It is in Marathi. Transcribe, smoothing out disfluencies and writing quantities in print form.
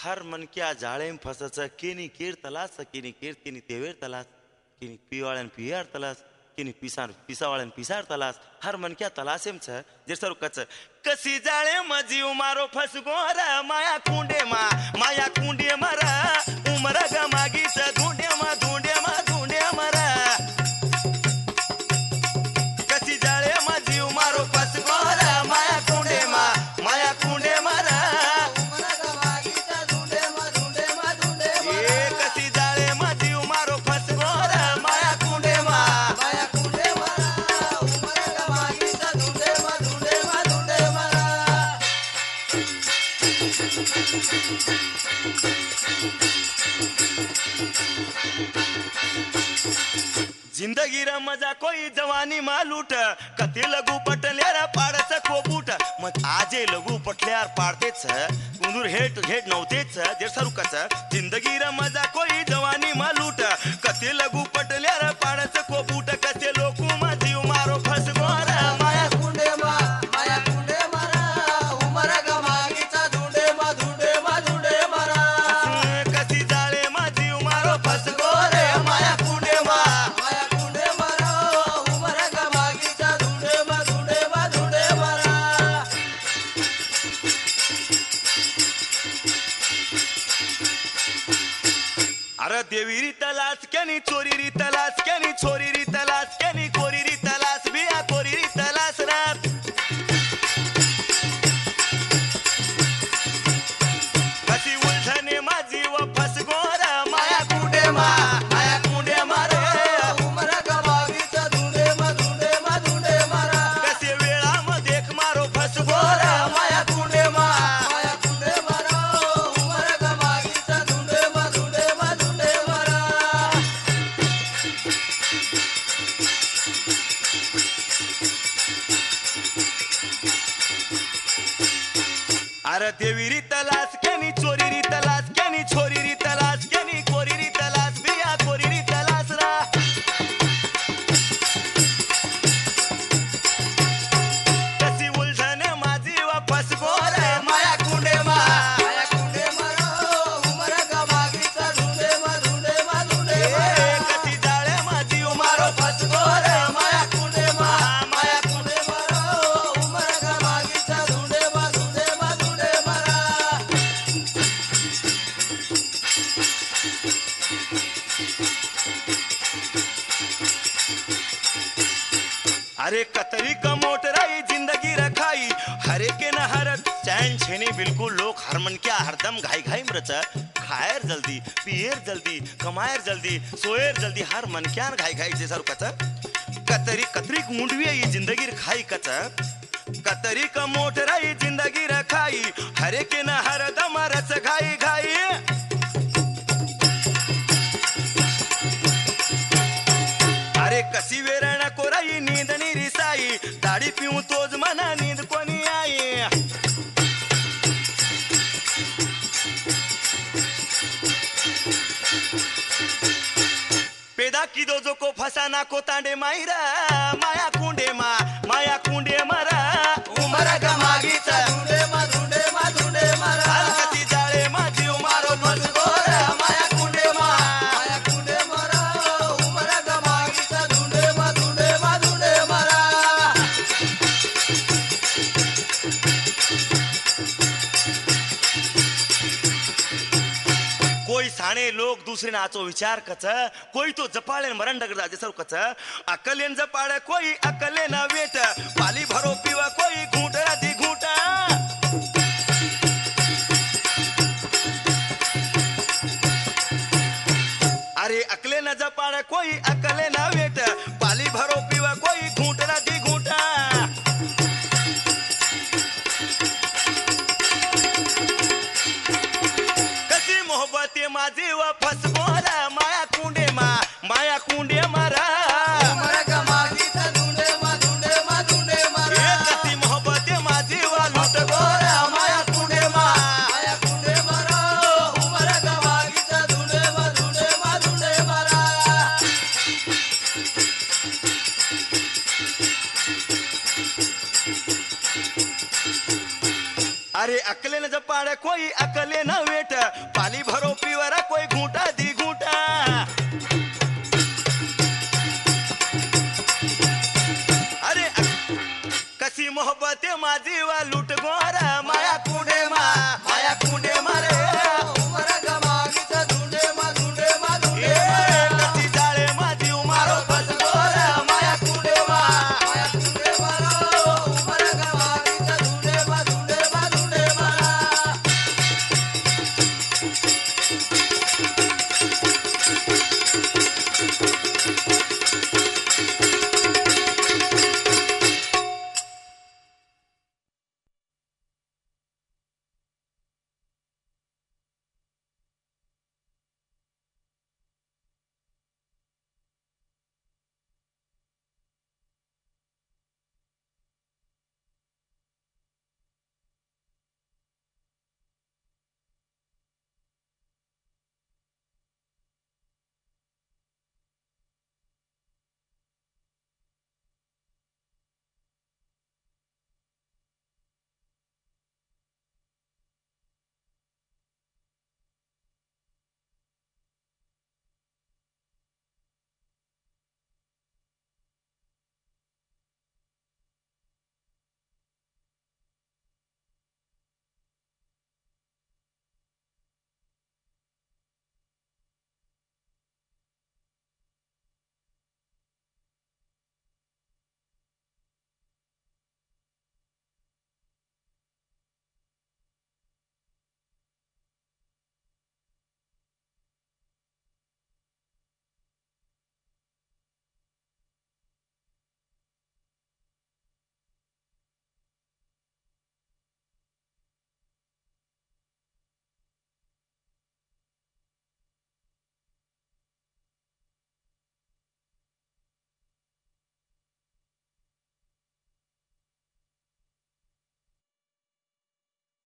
हर मन क्या जाळे फसच केनी केर तलास केनी केर केनी तेवेर तलास केनी पिवाळ्यान पियार तलास केनी पिसावाळ्यान पिसार तलास हर मन क्या तलासेम छ जेसर कच कसी जाळे मजी उमारो फसगोर माया कुंडे मरा उमर ग मागीच धुंडे मरा कसी जाळे मजी उमारो फसगोर माया कुंडे मरा जिंदगी रा मजा कोई जवानी मालूट कते लगू पटल्यार पाडच कोबूट मग आजे लगू पटल्यार पाडतेच उंदूर हेट नव्हतेच जे सरुकच जिंदगी रा मजा कोई जवानी मालूट कते लगू पटल्यार पाडच कोबूट कसे लोकू माझी मारो फसगोर माया कुंडे मारा उमरा ग मागीचा धुंडे मारा कसी जाळे माझी मारो फसगोर माया कुंडे अरे देवीरी तलास केनी चोरीरी तलास केनी छोरीरी तलास केनी कोरीरी तलास बिया कोरीरी तलास रात कशी उलझने माझी व फसगोर माया कुंडे मारे उमरा ग मागीचा धुंडे मारा कसे वेळा म देख मारो फसगोर माया कुंडे मारा उमरा ग मागीचा धुंडे अरे देवीरी तलास केनी चोरीरी तलास केनी छोरीरी तलास केनी कोरीरी तलास बिया कोरीरी तलास रा कसी उलझने माझी व फसगोर माया कुंडे मारा उमरा ग मागीचा धुंडे मारा कसी जाळे माझी उमारो फसगोर माया कुंडे मारा उमरा ग मागीचा धुंडे अरे कतरी कमोट रही जिंदगी रखाई हरे के न हरत चैन छेनी बिल्कुल लोग हरमन क्या हरदम घाई मरच खायर जल्दी पियर जल्दी कमायर जल्दी सोयर जल्दी हर मन क्या घाई जे सर कच कतरी मुंडवी ये जिंदगी खाई कच कतरी कमोट रही जिंदगी रखाई हरे के न हरदम रच घाई अरे कसी वेरण कोराई नींदनी रिसाई दाढी पिऊ तोज मना नींद कोणी आई पेदा की दो जो को फसाना को तांडे मायरा माया कुंडे मरा उमरा ग मागीचा धुंडे मारा कसी जाळे माझी उमारो फसगोर माया कुंडे मारा उमरा ग मागीचा धुंडे मारा कोई साणे लोग दूसरे नाचो विचार कच कोई तो जपाळे मरण डगदा जसर कच अकलेन जपाळे कोई अकले ना वेट पाली भरो पीवा कोई घूंट दी घूंट अरे अकले न जपाळे कोई अकले ना वेट पाली भरो पीवा कोई घूंट दी घूंट कसी मोहब्बते माझी व फसगोर माया कुंडे मारा उमरा ग मागीचा धुंडे मारा कसी मोहब्बते माझी व लुटगोर माया कुंडे मारा उमरा ग मागीचा धुंडे मारा अरे अकले न जपाड़ कोई अकले न वेट पाली भरो पीवरा कोई घूंटा दी घूंटा अरे कसी मोहब्बत माझी वा लूट गोरा माया कुंडे मारे